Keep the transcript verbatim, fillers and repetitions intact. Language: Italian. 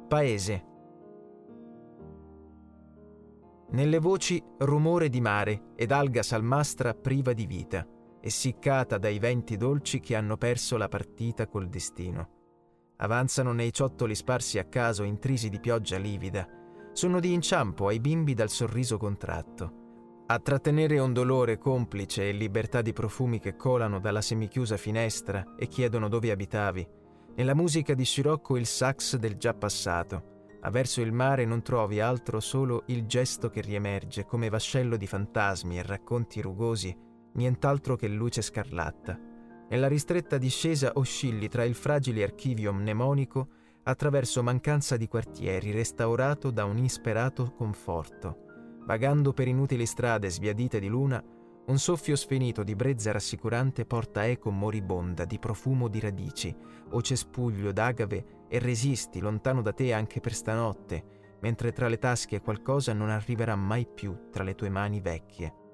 Paese. Nelle voci rumore di mare ed alga salmastra priva di vita, essiccata dai venti dolci che hanno perso la partita col destino. Avanzano nei ciottoli sparsi a caso intrisi di pioggia livida. Sono di inciampo ai bimbi dal sorriso contratto. A trattenere un dolore complice e libertà di profumi che colano dalla semichiusa finestra e chiedono dove abitavi. Nella musica di scirocco il sax del già passato. Ma verso il mare non trovi altro solo il gesto che riemerge come vascello di fantasmi e racconti rugosi, nient'altro che luce scarlatta. Nella ristretta discesa oscilli tra il fragile archivio mnemonico attraverso mancanza di quartieri restaurato da un insperato conforto. Vagando per inutili strade sbiadite di luna, un soffio sfinito di brezza rassicurante porta eco moribonda di profumo di radici o cespuglio d'agave e resisti lontano da te anche per stanotte, mentre tra le tasche qualcosa non arriverà mai più tra le tue mani vecchie.